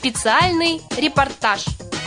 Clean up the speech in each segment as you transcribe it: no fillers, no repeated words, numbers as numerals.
Специальный репортаж.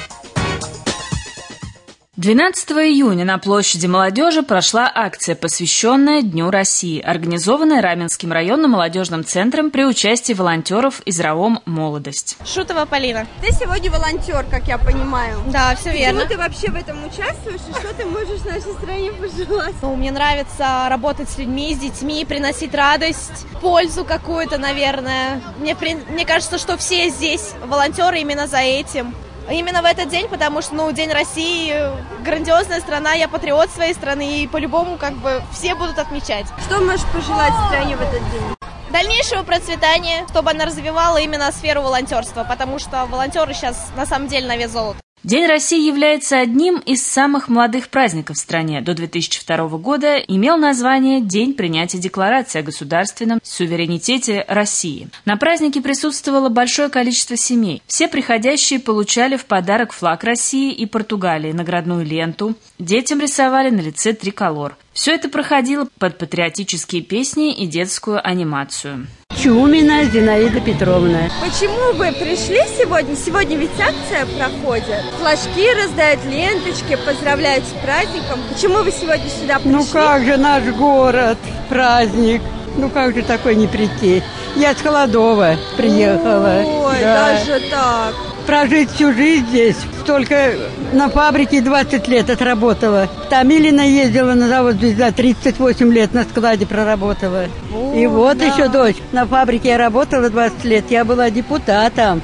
12 июня на площади молодежи прошла акция, посвященная Дню России, организованная Раменским районным молодежным центром при участии волонтеров из РАОМ «Молодость». Шутова Полина. Ты сегодня волонтер, как я понимаю. Да, все верно. Почему ты вообще в этом участвуешь и что ты можешь нашей стране пожелать? Мне нравится работать с людьми, с детьми, приносить радость, пользу какую-то, наверное. Мне кажется, что все здесь волонтеры именно за этим. Именно в этот день, потому что, День России, грандиозная страна, я патриот своей страны, и по-любому, все будут отмечать. Что можешь пожелать стране в этот день? Дальнейшего процветания, чтобы она развивала именно сферу волонтерства, потому что волонтеры сейчас на самом деле на вес золота. День России является одним из самых молодых праздников в стране. До 2002 года имел название «День принятия Декларации о государственном суверенитете России». На празднике присутствовало большое количество семей. Все приходящие получали в подарок флаг России и Португалии, наградную ленту. Детям рисовали на лице триколор. Все это проходило под патриотические песни и детскую анимацию. Чумина Зинаида Петровна. Почему вы пришли сегодня? Сегодня ведь акция проходит. Флажки раздают, ленточки, поздравляют с праздником. Почему вы сегодня сюда пришли? Как же наш город, праздник. Как же такой не прийти? Я с Холодова приехала. Ой, да. Даже так. Прожить всю жизнь здесь. Только на фабрике 20 лет отработала. В Томилино ездила на завод «Звезда», 38 лет на складе проработала. И вот еще дочь. На фабрике я работала 20 лет, я была депутатом.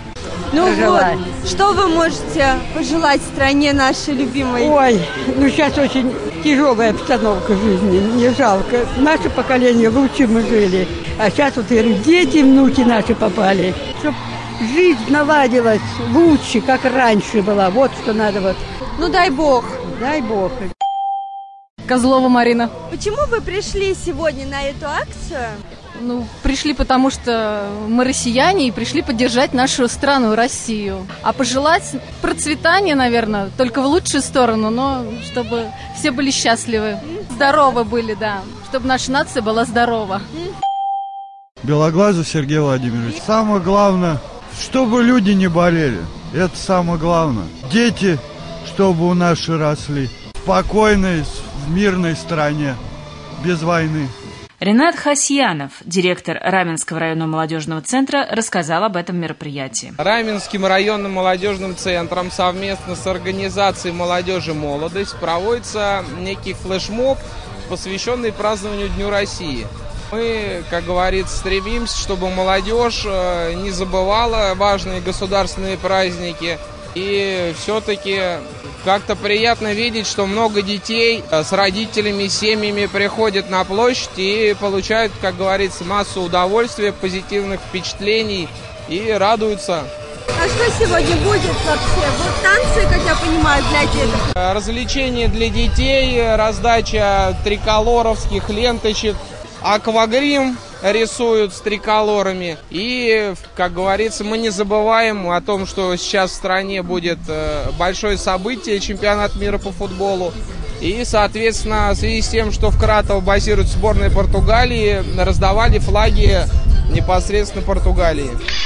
Что вы можете пожелать стране нашей любимой? Ой, сейчас очень тяжелая обстановка в жизни, мне жалко. Наше поколение лучше мы жили. А сейчас я говорю, дети, внуки наши попали. Чтоб жизнь наладилась лучше, как раньше была. Вот что надо . Дай бог. Дай бог. Козлова Марина. Почему вы пришли сегодня на эту акцию? Пришли, потому что мы россияне и пришли поддержать нашу страну, Россию. А пожелать процветания, наверное, только в лучшую сторону, но чтобы все были счастливы, здоровы были, да, чтобы наша нация была здорова. Белоглазов Сергей Владимирович. Самое главное, чтобы люди не болели. Это самое главное. Дети, чтобы у нас росли. В спокойной, в мирной стране, без войны. Ренат Хасьянов, директор Раменского районного молодежного центра, рассказал об этом мероприятии. Раменским районным молодежным центром совместно с организацией «Молодежи Молодость» проводится некий флешмоб, посвященный празднованию Дню России. Мы, как говорится, стремимся, чтобы молодежь не забывала важные государственные праздники. И все-таки как-то приятно видеть, что много детей с родителями, семьями приходят на площадь и получают, как говорится, массу удовольствия, позитивных впечатлений и радуются. А что сегодня будет вообще? Танцы, как я понимаю, для деток? Развлечения для детей, раздача триколоровских ленточек, аквагрим рисуют с триколорами. И, как говорится, мы не забываем о том, что сейчас в стране будет большое событие, чемпионат мира по футболу. И, соответственно, в связи с тем, что в Кратово базируется сборная Португалии, раздавали флаги непосредственно Португалии.